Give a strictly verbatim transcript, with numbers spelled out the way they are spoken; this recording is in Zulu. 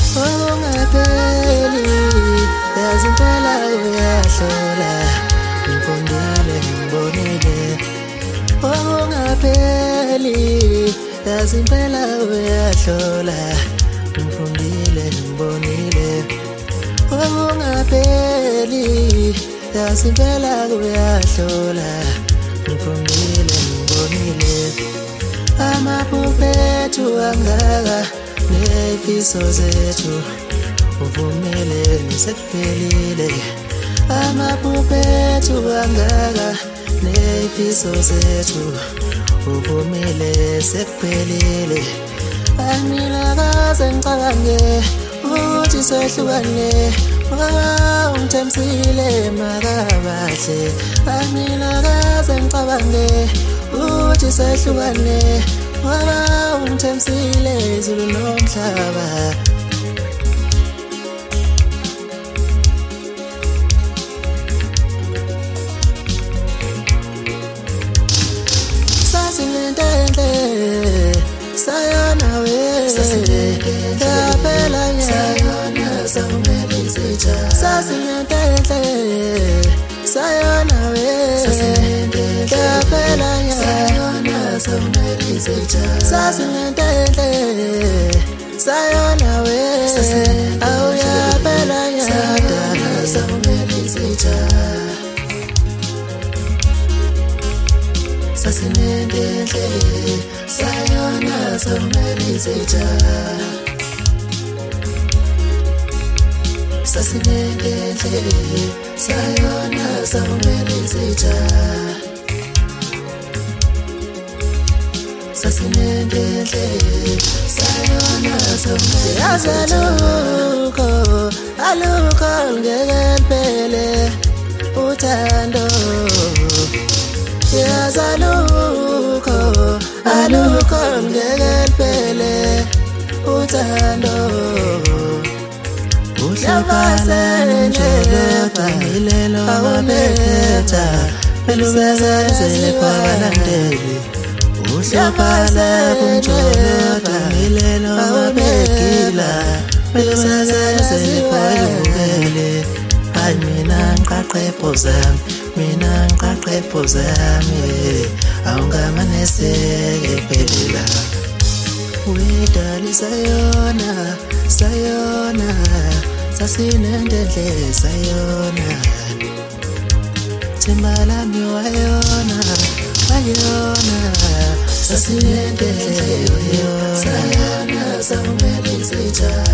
Ungapheli yazi impela uyahlola ngifundile ngibonile ungapheli yazi impela uyahlola ngifundile ngibonile ungapheli yazi impela uyahlola ngifundile ngibonile amaphuphethu angaka nefiso zethu uvumile sekuphelile amaphuphethu angaka nefiso zethu uvumile sekuphelile angilakaze ngicabange ukuthi sehlukane ungithembisile makabahle angilakaze ngicabange ukuthi sehlukane ungithembisile izulu nomhlaba sasinentenhle sayona we yaphela sayona sawumelisitha sasinentenhle sayona we yaphela sayona sawumelisitha sasinentenhle sayona we awuyaphela sayona sawumelisitha sasinentenhle sayona sawumelisitha sasinentenhle sayona sawumelisitha sasinentenhle sayona sawumelisitha azaluko aluko ngeke liphele uthando yazaluko aluko ngeke liphele uthando uhlaphasenjelefa ngilelo mabetha pelubezele kwabalandeli uhlaphala kunjolofa ngilelo mabekila pelubezele kwayubele hayi mina ngiqaqepho zami mina ngiqaqepho zami awungamaneseke phelela wedali sayona sayona sasinentenhle sayona themba lami wayona wayona sasinentenhle sayona sawumelisitha